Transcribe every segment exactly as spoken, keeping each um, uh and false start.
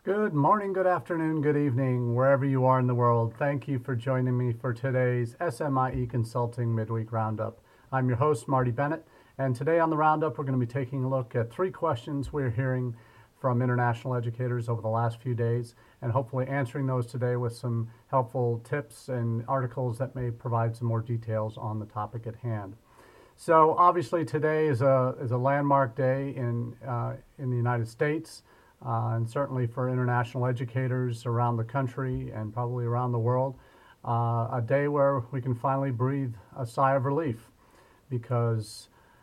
Good morning, good afternoon, good evening, wherever you are in the world. Thank you for joining me for today's S M I E Consulting Midweek Roundup. I'm your host, Marty Bennett, and today on the Roundup, we're going to be taking a look at three questions we're hearing from international educators over the last few days, and hopefully answering those today with some helpful tips and articles that may provide some more details on the topic at hand. So obviously today is a, is a landmark day in, uh, in the United States. Uh, and certainly for international educators around the country and probably around the world, uh, a day where we can finally breathe a sigh of relief because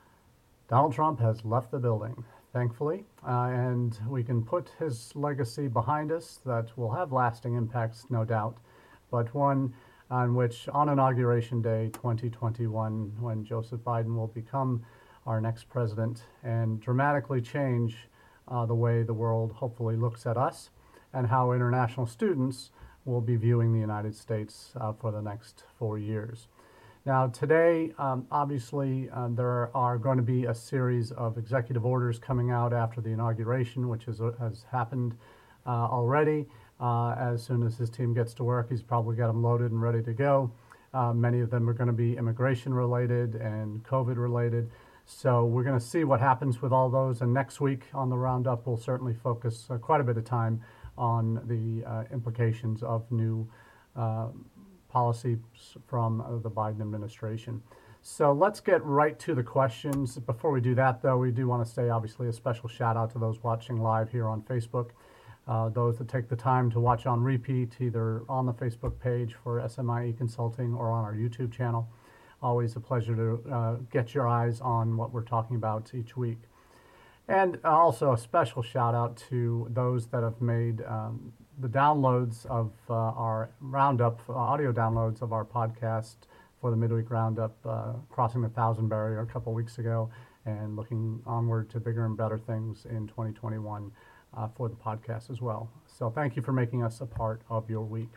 Donald Trump has left the building, thankfully, uh, and we can put his legacy behind us that will have lasting impacts, no doubt, but one on which on Inauguration Day twenty twenty-one, when Joseph Biden will become our next president and dramatically change Uh, the way the world hopefully looks at us and how international students will be viewing the United States uh, for the next four years. Now today, um, obviously, uh, there are going to be a series of executive orders coming out after the inauguration, which is, uh, has happened uh, already. Uh, as soon as his team gets to work, he's probably got them loaded and ready to go. Uh, many of them are going to be immigration related and COVID related. So we're going to see what happens with all those, and next week on the Roundup we'll certainly focus uh, quite a bit of time on the uh, implications of new uh, policies from uh, the Biden administration. So let's get right to the questions. Before we do that, though, we do want to say obviously a special shout out to those watching live here on Facebook, uh, those that take the time to watch on repeat, either on the Facebook page for S M I E Consulting or on our YouTube channel. Always a pleasure to uh, get your eyes on what we're talking about each week. And also a special shout out to those that have made um, the downloads of uh, our Roundup, uh, audio downloads of our podcast for the Midweek Roundup, uh, crossing the thousand barrier a couple weeks ago and looking onward to bigger and better things in twenty twenty-one uh, for the podcast as well. So thank you for making us a part of your week.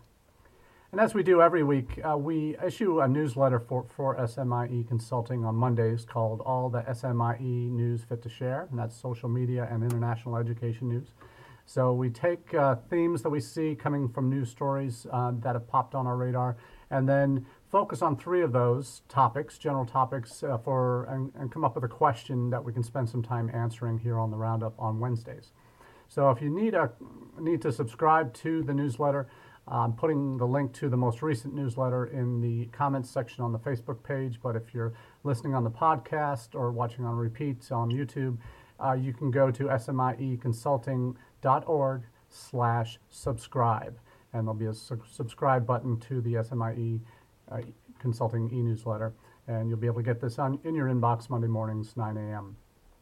And as we do every week, uh, we issue a newsletter for, for S M I E Consulting on Mondays called All the S M I E News Fit to Share, and that's social media and international education news. So we take uh, themes that we see coming from news stories uh, that have popped on our radar, and then focus on three of those topics, general topics, uh, for and, and come up with a question that we can spend some time answering here on the Roundup on Wednesdays. So if you need a need to subscribe to the newsletter, I'm putting the link to the most recent newsletter in the comments section on the Facebook page, but if you're listening on the podcast or watching on repeat on YouTube, uh, you can go to smieconsulting.org slash subscribe, and there'll be a su- subscribe button to the S M I E uh, Consulting e-newsletter, and you'll be able to get this on in your inbox Monday mornings, nine a.m.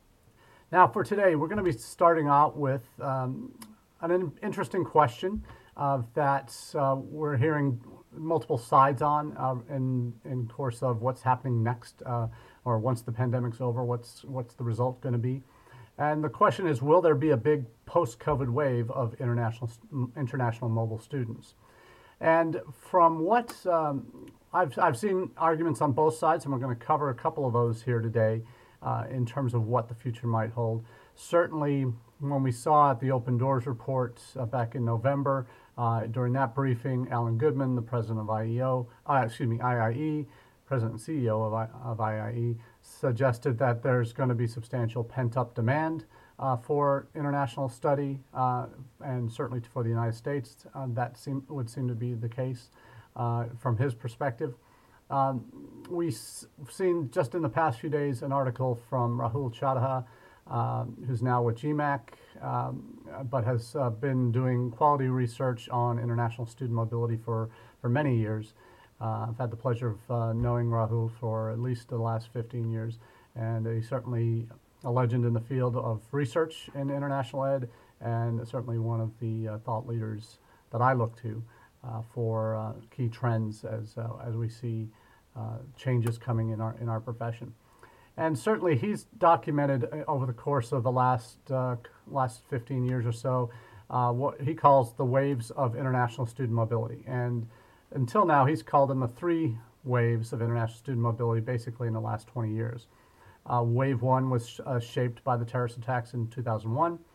Now for today, we're going to be starting out with um, an in- interesting question Uh, that uh, we're hearing multiple sides on uh, in in course of what's happening next, uh, or once the pandemic's over, what's what's the result going to be? And the question is, will there be a big post-COVID wave of international international mobile students? And from what um, I've I've seen arguments on both sides, and we're going to cover a couple of those here today uh, in terms of what the future might hold. Certainly, when we saw at the Open Doors report uh, back in November, uh, during that briefing, Alan Goodman, the president of I E O, uh, excuse me, I I E, president and C E O of, I, of I I E, suggested that there's going to be substantial pent-up demand uh, for international study, uh, and certainly for the United States, uh, that seem, would seem to be the case uh, from his perspective. Um, we've seen just in the past few days an article from Rahul Chadha, Um, who's now with G MAC, um, but has uh, been doing quality research on international student mobility for, for many years. Uh, I've had the pleasure of uh, knowing Rahul for at least the last fifteen years, and he's certainly a legend in the field of research in international ed, and certainly one of the uh, thought leaders that I look to uh, for uh, key trends as, uh, as we see uh, changes coming in our, in our profession. And certainly he's documented over the course of the last uh, last fifteen years or so uh, what he calls the waves of international student mobility. And until now, he's called them the three waves of international student mobility, basically in the last twenty years. Uh, wave one was uh, shaped by the terrorist attacks in two thousand one.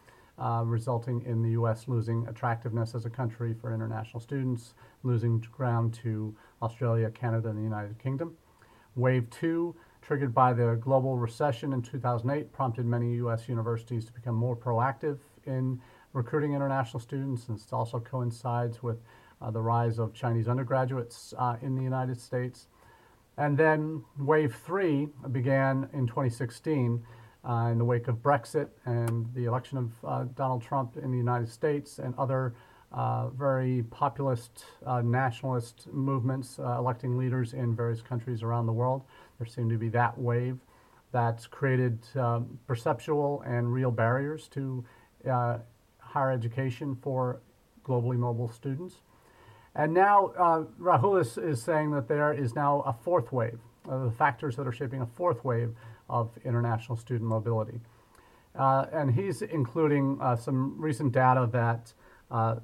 uh, resulting in the U S losing attractiveness as a country for international students, losing ground to Australia, Canada, and the United Kingdom. Wave two, triggered by the global recession in two thousand eight, prompted many U S universities to become more proactive in recruiting international students, and it also coincides with uh, the rise of Chinese undergraduates uh, in the United States. And then wave three began in twenty sixteen uh, in the wake of Brexit and the election of uh, Donald Trump in the United States and other uh, very populist uh, nationalist movements uh, electing leaders in various countries around the world. There seemed to be that wave that's created um, perceptual and real barriers to uh, higher education for globally mobile students. And now uh, Rahul is, is saying that there is now a fourth wave, uh, the factors that are shaping a fourth wave of international student mobility. Uh, and he's including uh, some recent data that uh,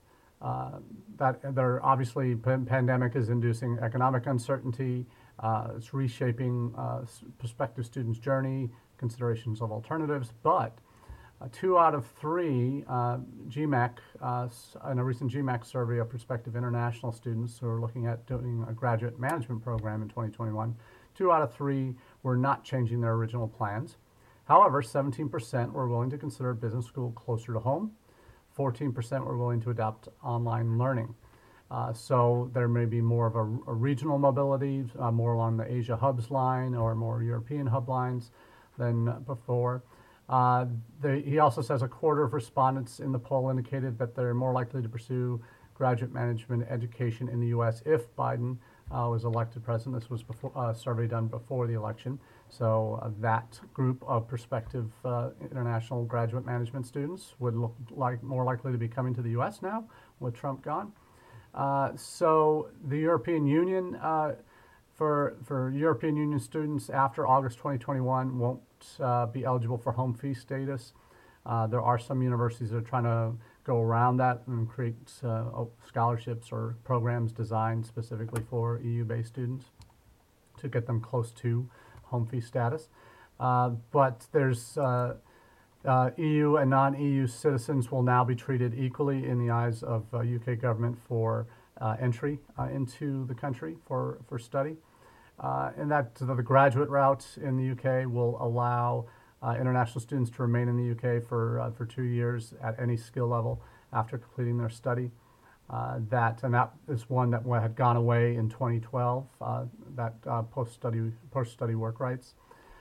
uh, that there obviously p- pandemic is inducing economic uncertainty. Uh, it's reshaping uh, prospective students' journey, considerations of alternatives, but Uh, two out of three uh, GMAC, uh, in a recent GMAC survey of prospective international students who are looking at doing a graduate management program in twenty twenty-one, two out of three were not changing their original plans. However, seventeen percent were willing to consider a business school closer to home. fourteen percent were willing to adopt online learning. Uh, so there may be more of a, a regional mobility, uh, more along the Asia hubs line or more European hub lines than before. Uh, the, he also says a quarter of respondents in the poll indicated that they're more likely to pursue graduate management education in the U S if Biden uh, was elected president. This was before a uh, survey done before the election. So uh, that group of prospective uh, international graduate management students would look like more likely to be coming to the U S now with Trump gone. Uh, so the European Union, uh, for for European Union students after August twenty twenty-one won't uh, be eligible for home fee status. Uh, there are some universities that are trying to go around that and create uh, scholarships or programs designed specifically for E U-based students to get them close to home fee status. Uh, but there's uh, uh, E U and non-E U citizens will now be treated equally in the eyes of uh, U K government for uh, entry uh, into the country for, for study. Uh, and that uh, the graduate route in the U K will allow uh, international students to remain in the U K for uh, for two years at any skill level after completing their study. Uh, that and that is one that had gone away in twenty twelve. Uh, that uh, post-study post-study work rights.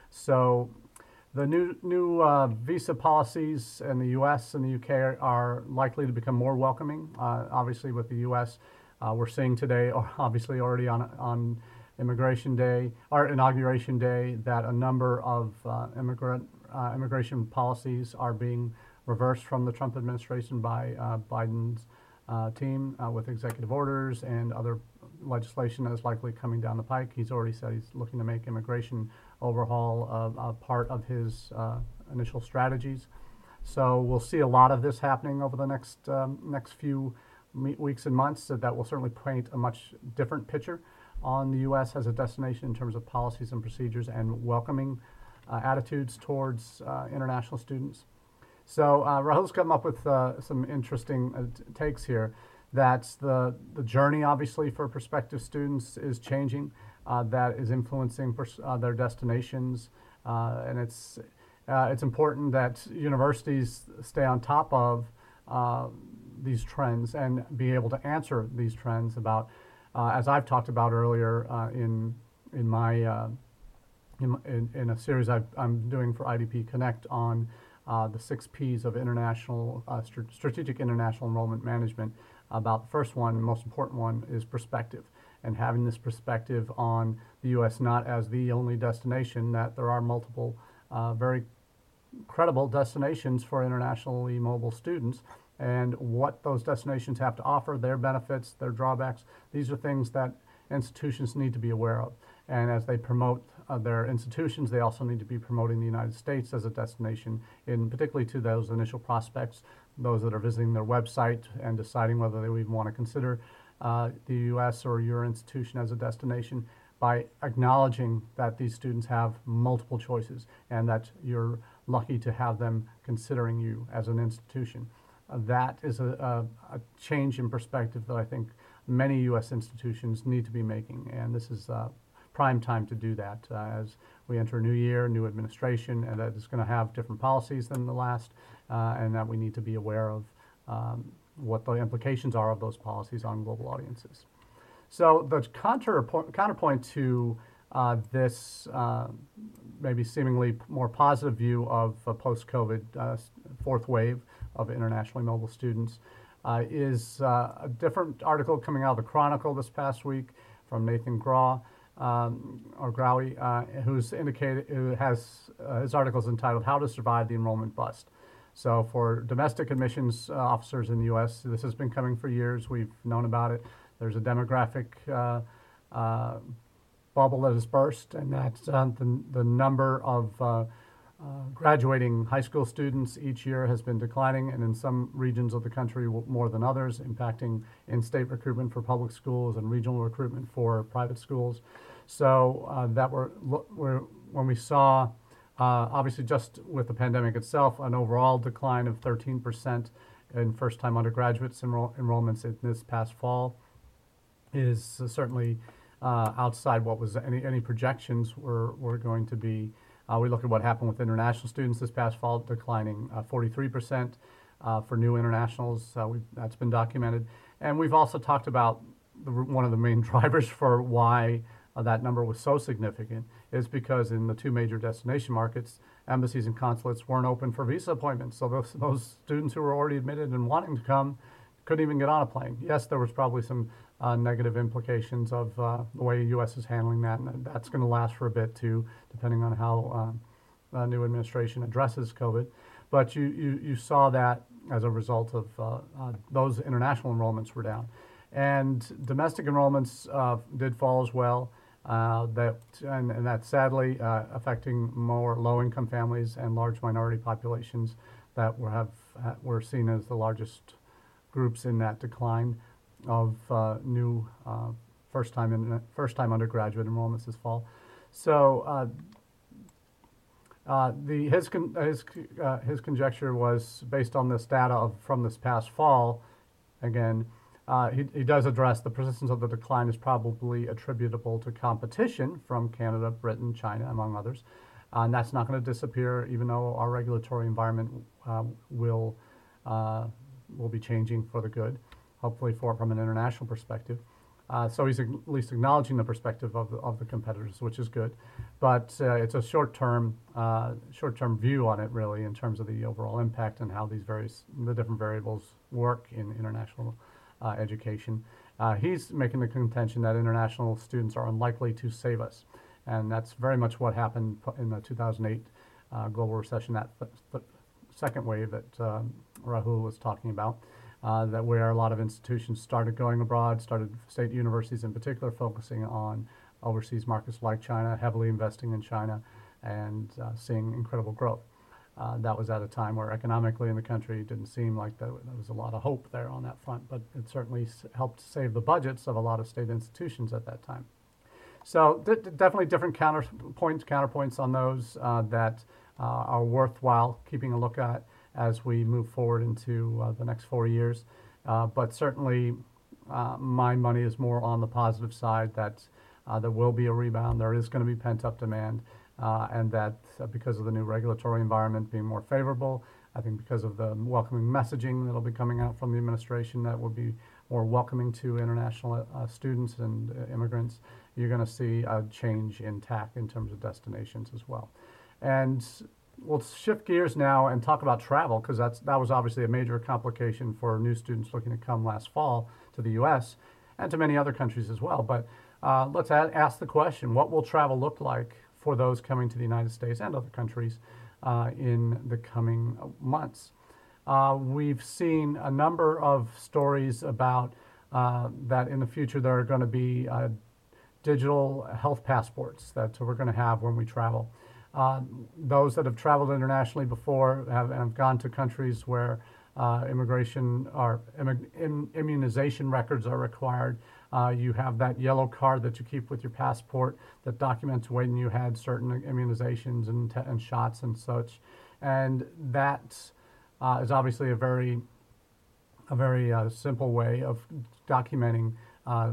So the new new uh, visa policies in the U S and the U K are, are likely to become more welcoming. Uh, obviously, with the U S, uh, we're seeing today, or obviously already on on Immigration Day or Inauguration Day, that a number of uh, immigrant uh, immigration policies are being reversed from the Trump administration by uh, Biden's uh, team uh, with executive orders and other legislation that is likely coming down the pike. He's already said he's looking to make immigration overhaul uh, a part of his uh, initial strategies. So we'll see a lot of this happening over the next um, next few weeks and months. So that will certainly paint a much different picture on the U S as a destination in terms of policies and procedures and welcoming uh, attitudes towards uh, international students. So uh, Rahul's come up with uh, some interesting uh, t- takes here. That the, the journey, obviously, for prospective students is changing. Uh, that is influencing pers- uh, their destinations. Uh, and it's, uh, it's important that universities stay on top of uh, these trends and be able to answer these trends about Uh, as I've talked about earlier uh, in in my uh, in, in, in a series I've, I'm doing for I D P Connect on uh, the six P's of international uh, st- strategic international enrollment management. About the first one, the most important one, is perspective, and having this perspective on the U S not as the only destination. That there are multiple uh, very credible destinations for internationally mobile students, and what those destinations have to offer, their benefits, their drawbacks. These are things that institutions need to be aware of. And as they promote uh, their institutions, they also need to be promoting the United States as a destination, in particularly to those initial prospects, those that are visiting their website and deciding whether they even want to consider uh, the U S or your institution as a destination, by acknowledging that these students have multiple choices and that you're lucky to have them considering you as an institution. Uh, that is a, a, a change in perspective that I think many U S institutions need to be making, and this is uh, prime time to do that uh, as we enter a new year, new administration, and that is going to have different policies than the last, uh, and that we need to be aware of um, what the implications are of those policies on global audiences. So the counterpoint, counterpoint to uh, this uh, maybe seemingly more positive view of a post-COVID uh, fourth wave of internationally mobile students uh, is uh, a different article coming out of the Chronicle this past week from Nathan Graw, um, or Growy, uh, who's indicated, who has, uh, his article is entitled "How to Survive the Enrollment Bust." So for domestic admissions uh, officers in the U S, this has been coming for years. We've known about it. There's a demographic uh, uh, bubble that has burst, and that's uh, the, the number of uh, uh, graduating high school students each year has been declining, and in some regions of the country more than others, impacting in-state recruitment for public schools and regional recruitment for private schools. So uh, that we're, we're, when we saw Uh, obviously, just with the pandemic itself, an overall decline of thirteen percent in first-time undergraduates enroll enrollments in this past fall is uh, certainly uh, outside what was any, any projections were, were going to be. Uh, we look at what happened with international students this past fall, declining uh, forty-three percent uh, for new internationals. Uh, we've, that's been documented. And we've also talked about the, one of the main drivers for why Uh, that number was so significant is because in the two major destination markets, embassies and consulates weren't open for visa appointments. So those, those students who were already admitted and wanting to come couldn't even get on a plane. Yes, there was probably some uh, negative implications of uh, the way the U S is handling that, and that's going to last for a bit too, depending on how uh, the new administration addresses COVID. But you, you, you saw that as a result of uh, uh, those international enrollments were down. And domestic enrollments uh, did fall as well. Uh, that and, and that's sadly uh, affecting more low-income families and large minority populations that were have uh, were seen as the largest groups in that decline of uh, new uh, first-time in, first-time undergraduate enrollments this fall. So uh, uh, the his con his uh, his conjecture was based on this data of from this past fall. Again. Uh, he, he does address the persistence of the decline is probably attributable to competition from Canada, Britain, China, among others. Uh, and that's not going to disappear, even though our regulatory environment uh, will uh, will be changing for the good, hopefully for from an international perspective. Uh, so he's at least acknowledging the perspective of the, of the competitors, which is good. But uh, it's a short-term uh, short-term view on it, really, in terms of the overall impact and how these various the different variables work in international Uh, education. Uh, he's making the contention that international students are unlikely to save us. And that's very much what happened in the two thousand eight uh, global recession, that th th second wave that um, Rahul was talking about, uh, that where a lot of institutions started going abroad, started state universities in particular focusing on overseas markets like China, heavily investing in China, and uh, seeing incredible growth. Uh, that was at a time where economically in the country it didn't seem like there, there was a lot of hope there on that front, but it certainly helped save the budgets of a lot of state institutions at that time. So definitely different counterpoints, counterpoints on those uh, that uh, are worthwhile keeping a look at as we move forward into uh, the next four years. Uh, but certainly uh, my money is more on the positive side that uh, there will be a rebound, there is going to be pent-up demand. Uh, and that uh, because of the new regulatory environment being more favorable, I think because of the welcoming messaging that will be coming out from the administration that will be more welcoming to international uh, students and uh, immigrants, you're going to see a change in tack in terms of destinations as well. And we'll shift gears now and talk about travel, because that's that was obviously a major complication for new students looking to come last fall to the U S and to many other countries as well. But uh, let's ask the question, what will travel look like for those coming to the United States and other countries uh, in the coming months? Uh, we've seen a number of stories about uh, that in the future there are going to be uh, digital health passports that we're going to have when we travel. Uh, those that have traveled internationally before have, have gone to countries where uh, immigration or im immunization records are required. Uh, you have that yellow card that you keep with your passport that documents when you had certain immunizations and, and shots and such. and that uh, is obviously a very a very uh, simple way of documenting uh,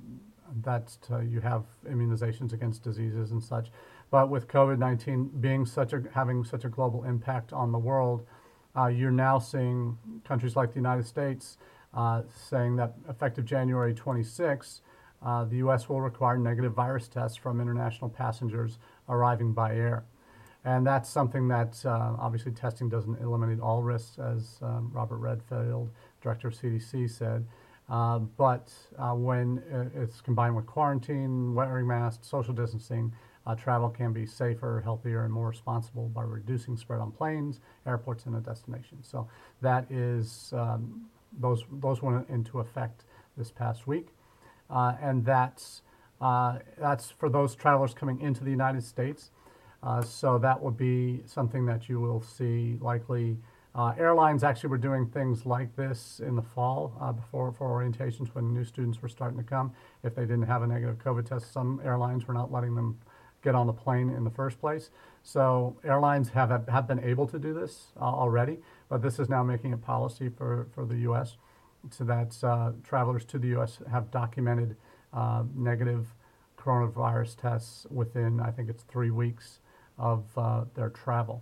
that uh, you have immunizations against diseases and such. But with COVID nineteen being such a having such a global impact on the world, uh, you're now seeing countries like the United States uh, saying that effective January twenty-sixth, uh, the U S will require negative virus tests from international passengers arriving by air. And that's something that uh, obviously testing doesn't eliminate all risks, as um, Robert Redfield, director of C D C, said. Uh, but uh, when it's combined with quarantine, wearing masks, social distancing, uh, travel can be safer, healthier, and more responsible by reducing spread on planes, airports, and a destination. So that is um, those those went into effect this past week, uh, and that's uh, that's for those travelers coming into the United States. Uh, so that would be something that you will see likely. Uh, airlines actually were doing things like this in the fall uh, before for orientations when new students were starting to come. If they didn't have a negative COVID test, some airlines were not letting them get on the plane in the first place. So airlines have have been able to do this uh, already, but this is now making it policy for, for the U S so that uh, travelers to the U S have documented uh, negative coronavirus tests within, I think it's three weeks of uh, their travel.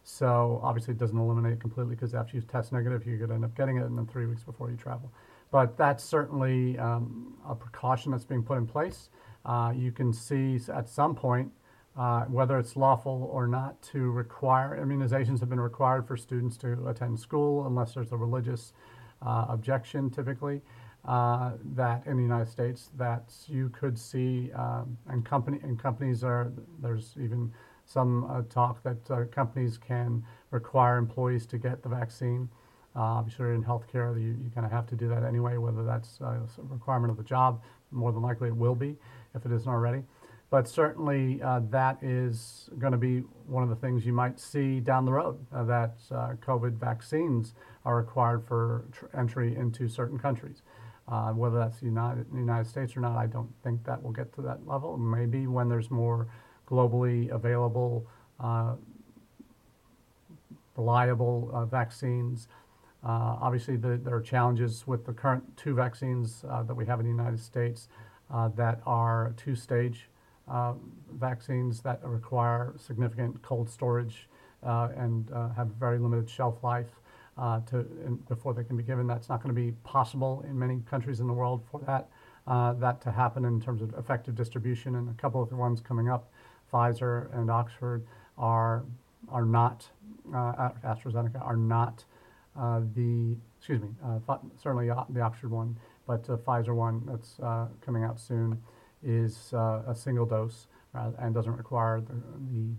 So obviously it doesn't eliminate it completely, because after you test negative, you could end up getting it in three weeks before you travel. But that's certainly um, a precaution that's being put in place. Uh, you can see at some point uh, whether it's lawful or not to require, immunizations have been required for students to attend school unless there's a religious uh, objection typically. Uh, that in the United States, that you could see, um, and company and companies are, there's even some uh, talk that uh, companies can require employees to get the vaccine. Uh, obviously, in healthcare, you, you kind of have to do that anyway, whether that's uh, a requirement of the job. More than likely, it will be if it isn't already. But certainly, uh, that is going to be one of the things you might see down the road, uh, that uh, COVID vaccines are required for tr- entry into certain countries. Uh, whether that's the United, United States or not, I don't think that will get to that level. Maybe when there's more globally available, uh, reliable uh, vaccines. Uh, obviously, the, there are challenges with the current two vaccines uh, that we have in the United States uh, that are two-stage uh, vaccines that require significant cold storage uh, and uh, have very limited shelf life uh, to in, before they can be given. That's not going to be possible in many countries in the world for that uh, that to happen in terms of effective distribution. And a couple of the ones coming up, Pfizer and Oxford, are are not uh, AstraZeneca are not uh, the excuse me uh, certainly the Oxford one, but the Pfizer one that's uh, coming out soon is uh, a single dose uh, and doesn't require the the,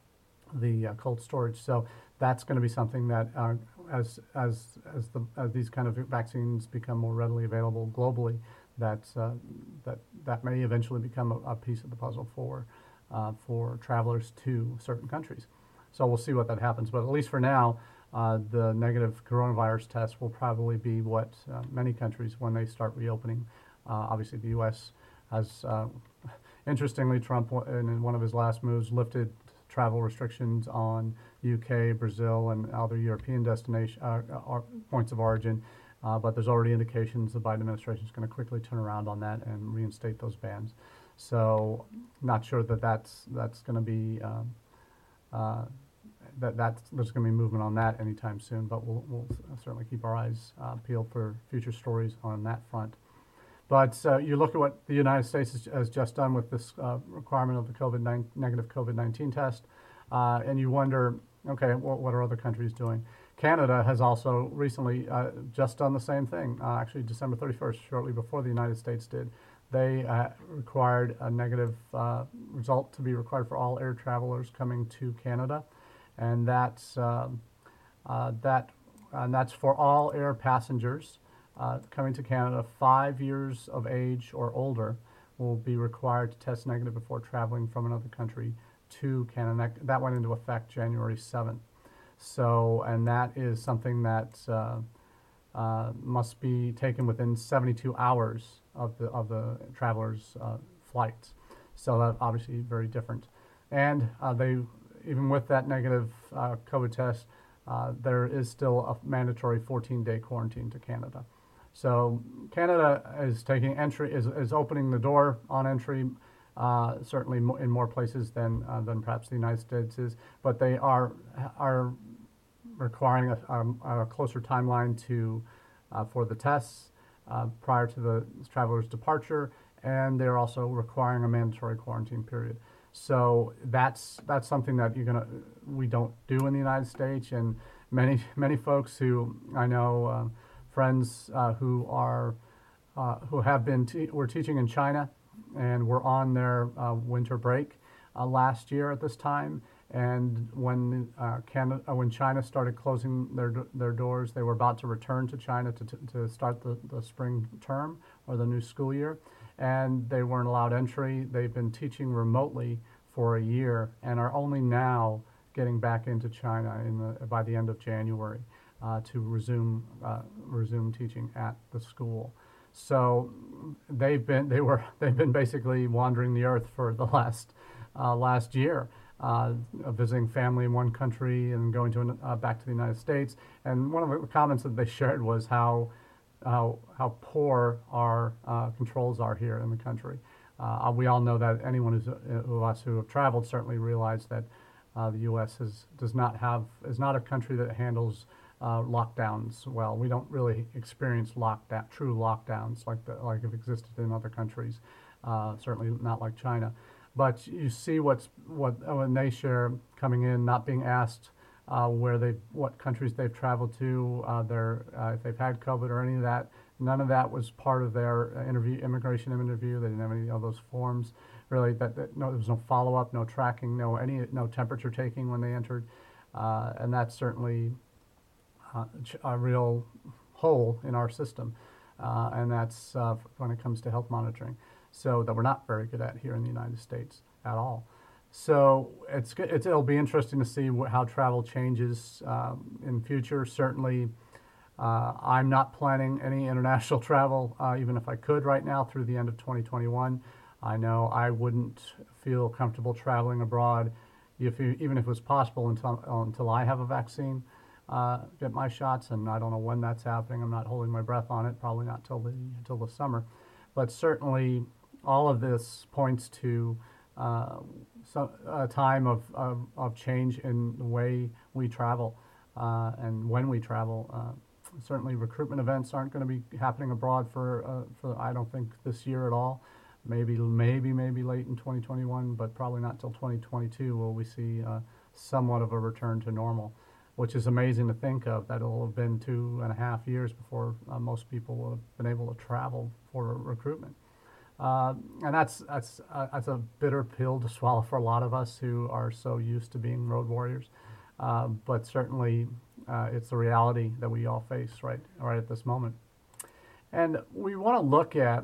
the uh, cold storage. So that's going to be something that uh, as as as the as these kind of vaccines become more readily available globally, that uh, that that may eventually become a, a piece of the puzzle for. Uh, for travelers to certain countries. So we'll see what that happens. But at least for now, uh, the negative coronavirus test will probably be what uh, many countries, when they start reopening, uh, obviously the U S has, uh, interestingly, Trump in one of his last moves lifted travel restrictions on U K, Brazil, and other European destination uh, uh, points of origin. Uh, but there's already indications the Biden administration is going to quickly turn around on that and reinstate those bans. So, not sure that that's that's going to be um, uh, that that's, there's going to be movement on that anytime soon. But we'll, we'll certainly keep our eyes uh, peeled for future stories on that front. But uh, you look at what the United States has, has just done with this uh, requirement of the COVID nine, negative COVID nineteen test, uh, and you wonder, okay, what, what are other countries doing? Canada has also recently uh, just done the same thing. Uh, actually, December thirty-first, shortly before the United States did. They uh, required a negative uh, result to be required for all air travelers coming to Canada, and that's uh, uh, that, and that's for all air passengers uh, coming to Canada five years of age or older will be required to test negative before traveling from another country to Canada. That went into effect January seventh. So, and that is something that uh, uh, must be taken within seventy-two hours of the of the traveler's uh, flights. So that obviously very different. And uh, they even with that negative uh, COVID test, uh, there is still a mandatory fourteen-day quarantine to Canada. So Canada is taking entry, is, is opening the door on entry, uh, certainly in more places than uh, than perhaps the United States is, but they are are requiring a, a, a closer timeline to uh, for the tests uh, prior to the traveler's departure, and they're also requiring a mandatory quarantine period. So that's that's something that you're gonna we don't do in the United States, and many many folks who I know, uh, friends uh, who are uh, who have been te- were teaching in China and were on their uh, winter break uh, last year at this time. And when uh, Canada, uh, when China started closing their their doors, they were about to return to China to to start the, the spring term or the new school year, and they weren't allowed entry. They've been teaching remotely for a year and are only now getting back into China in the by the end of January uh, to resume uh, resume teaching at the school. So they've been they were they've been basically wandering the earth for the last uh, last year. Uh, visiting family in one country and going to an, uh, back to the United States. And one of the comments that they shared was how how, how poor our uh, controls are here in the country. Uh, we all know that anyone who's, uh, of us who have traveled certainly realize that uh, the U S is, does not have is not a country that handles uh, lockdowns well. We don't really experience lockdown true lockdowns like the, like have existed in other countries. Uh, certainly not like China. But you see what's what when they share coming in, not being asked uh, where they, what countries they've traveled to, uh, their uh, if they've had COVID or any of that. None of that was part of their interview, immigration interview. They didn't have any of those forms. Really, that, that no, there was no follow up, no tracking, no any no temperature taking when they entered, uh, and that's certainly uh, a real hole in our system, uh, and that's uh, when it comes to health monitoring. So that we're not very good at here in the United States at all. So it's, it's it'll be interesting to see wh- how travel changes um, in future. Certainly, uh, I'm not planning any international travel, uh, even if I could right now through the end of twenty twenty-one. I know I wouldn't feel comfortable traveling abroad, if you, even if it was possible until until I have a vaccine, uh, get my shots, and I don't know when that's happening. I'm not holding my breath on it. Probably not till the till the summer, but certainly. All of this points to uh, some, a time of, of, of change in the way we travel uh, and when we travel. Uh, certainly recruitment events aren't going to be happening abroad for, uh, for, I don't think, this year at all. Maybe, maybe, maybe late in twenty twenty-one, but probably not till twenty twenty-two will we see uh, somewhat of a return to normal, which is amazing to think of. That it'll have been two and a half years before uh, most people will have been able to travel for recruitment. Uh, and that's that's uh, that's a bitter pill to swallow for a lot of us who are so used to being road warriors. Uh, but certainly, uh, it's the reality that we all face right right at this moment. And we want to look at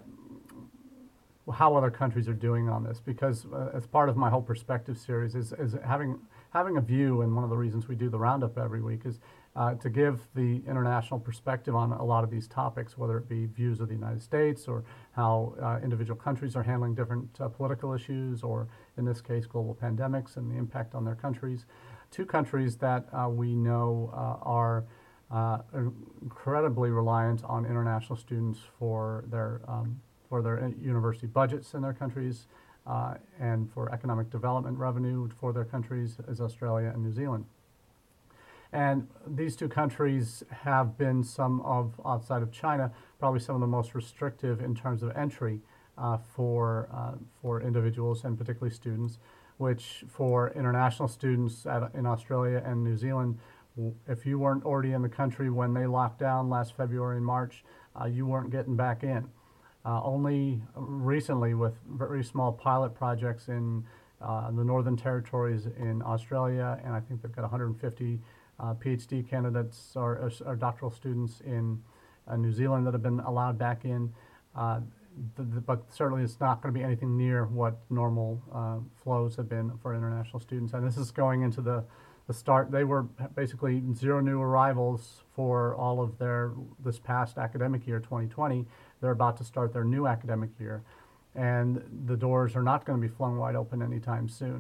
how other countries are doing on this, because uh, as part of my whole perspective series is is having having a view, and one of the reasons we do the roundup every week is uh, to give the international perspective on a lot of these topics, whether it be views of the United States or how uh, individual countries are handling different uh, political issues, or in this case, global pandemics and the impact on their countries. Two countries that uh, we know uh, are uh, incredibly reliant on international students for their um, for their university budgets in their countries uh, and for economic development revenue for their countries is Australia and New Zealand. And these two countries have been some of, outside of China, probably some of the most restrictive in terms of entry uh, for, uh, for individuals and particularly students, which for international students at, in Australia and New Zealand, if you weren't already in the country when they locked down last February and March, uh, you weren't getting back in. Uh, only recently, with very small pilot projects in uh, the Northern Territories in Australia, and I think they've got one hundred fifty uh, PhD candidates or, or doctoral students in uh, New Zealand that have been allowed back in. Uh, the, the, but certainly it's not going to be anything near what normal uh, flows have been for international students. And this is going into the, the start. They were basically zero new arrivals for all of their, this past academic year, twenty twenty. They're about to start their new academic year, and the doors are not going to be flung wide open anytime soon.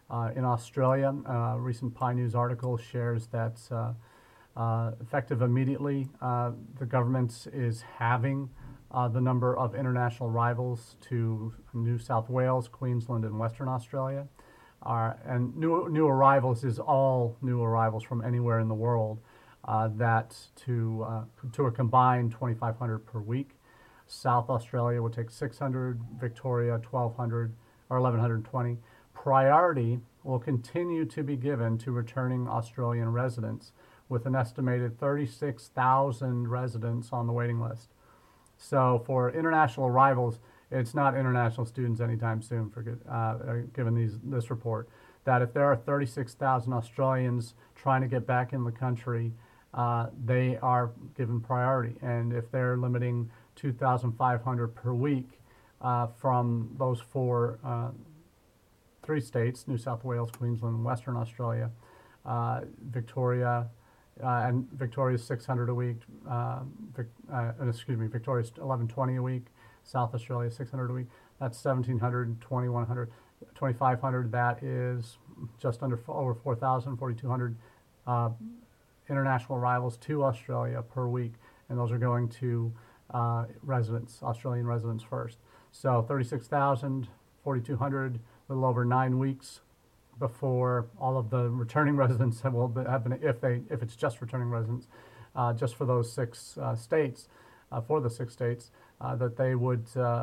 Uh, in Australia, uh, a recent Pi News article shares that uh, uh, effective immediately, uh, the government is halving uh, the number of international arrivals to New South Wales, Queensland, and Western Australia. Uh, and new, new arrivals is all new arrivals from anywhere in the world, uh, that to, uh, to a combined twenty-five hundred per week. South Australia would take six hundred, Victoria twelve hundred or eleven twenty. Priority will continue to be given to returning Australian residents, with an estimated thirty-six thousand residents on the waiting list. So for international arrivals, it's not international students anytime soon, for, uh, given these, this report, that if there are thirty-six thousand Australians trying to get back in the country, uh, they are given priority. And if they're limiting two thousand five hundred per week uh, from those four, uh, three states, New South Wales, Queensland, and Western Australia, uh, Victoria, uh, and Victoria's six hundred a week, uh, Vic, uh, excuse me, Victoria's eleven twenty a week, South Australia six hundred a week, that's seventeen hundred, twenty-one hundred, twenty-five hundred, that is just under over four thousand, forty-two hundred uh, international arrivals to Australia per week, and those are going to uh, residents, Australian residents first. So thirty-six thousand, forty-two hundred, a little over nine weeks before all of the returning residents have, will have been, if they, if it's just returning residents, uh, just for those six uh, states, uh, for the six states, uh, that they would uh,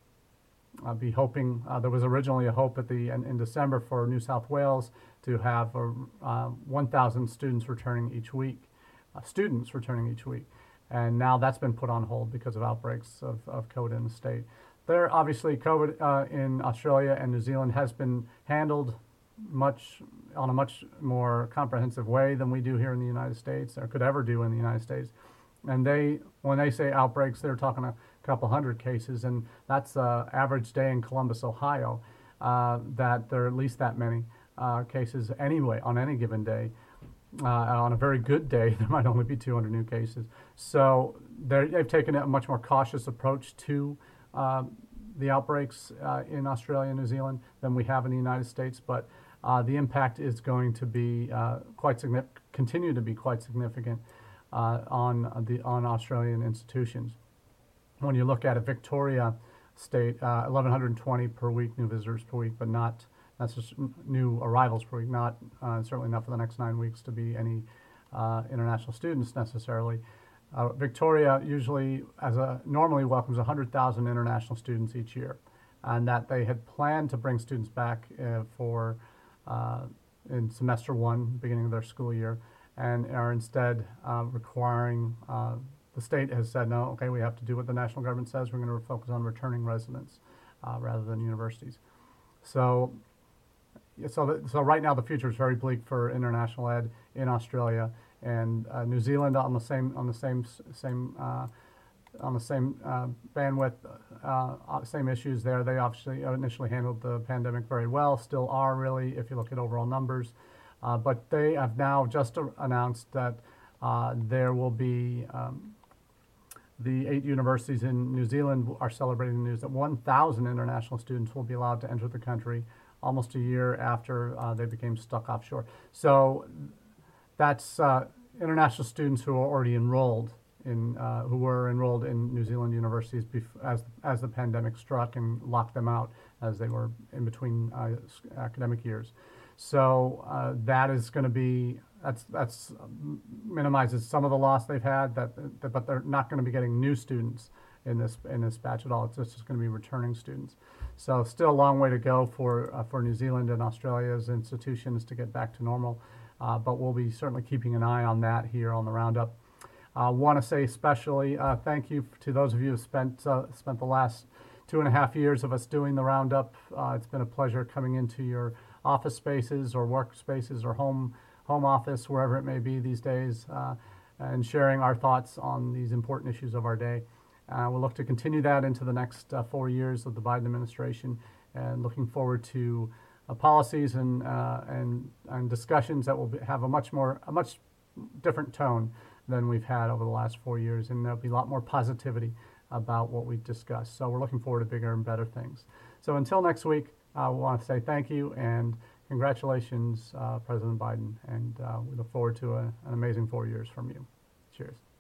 uh, be hoping. Uh, there was originally a hope at the in, in December for New South Wales to have a, uh, one thousand students returning each week, uh, students returning each week, and now that's been put on hold because of outbreaks of, of COVID in the state. There, obviously, COVID uh, in Australia and New Zealand has been handled much on a much more comprehensive way than we do here in the United States, or could ever do in the United States. And they, when they say outbreaks, they're talking a couple hundred cases, and that's the average day in Columbus, Ohio, uh, that there are at least that many uh, cases anyway on any given day. Uh, on a very good day, there might only be two hundred new cases. So they've taken a much more cautious approach to uh, the outbreaks uh, in Australia and New Zealand than we have in the United States, but uh, the impact is going to be uh, quite significant, continue to be quite significant uh, on the on Australian institutions. When you look at it, Victoria State, uh, eleven twenty per week, new visitors per week, but not, that's just new arrivals per week, not, uh, certainly not for the next nine weeks to be any uh, international students necessarily. Uh, Victoria usually, as a, normally welcomes one hundred thousand international students each year, and that they had planned to bring students back uh, for uh, in semester one, beginning of their school year, and are instead uh, requiring, uh, the state has said, no, okay, we have to do what the national government says, we're going to focus on returning residents uh, rather than universities. So, so, that, so right now the future is very bleak for international ed in Australia, and uh, New Zealand on the same on the same same uh, on the same uh, bandwidth, uh, same issues there. They obviously initially handled the pandemic very well, still are really if you look at overall numbers, uh, but they have now just announced that uh, there will be um, the eight universities in New Zealand are celebrating the news that one thousand international students will be allowed to enter the country almost a year after uh, they became stuck offshore. So that's uh, international students who are already enrolled in, uh, who were enrolled in New Zealand universities as, as the pandemic struck and locked them out as they were in between uh, academic years. So uh, that is going to be, that's, that's minimizes some of the loss they've had, that, that but they're not going to be getting new students in this in this batch at all. It's just going to be returning students. So still a long way to go for uh, for New Zealand and Australia's institutions to get back to normal, uh, but we'll be certainly keeping an eye on that here on the Roundup. I uh, want to say especially uh, thank you to those of you who spent uh, spent the last two and a half years of us doing the Roundup. Uh, it's been a pleasure coming into your office spaces or work spaces or home home office, wherever it may be these days, uh, and sharing our thoughts on these important issues of our day. Uh, we'll look to continue that into the next uh, four years of the Biden administration, and looking forward to uh, policies and, uh, and and discussions that will be, have a much more a much different tone than we've had over the last four years, and there'll be a lot more positivity about what we've discussed. So we're looking forward to bigger and better things. So until next week, I want to say thank you and congratulations, uh, President Biden, and uh, we look forward to a, an amazing four years from you. Cheers.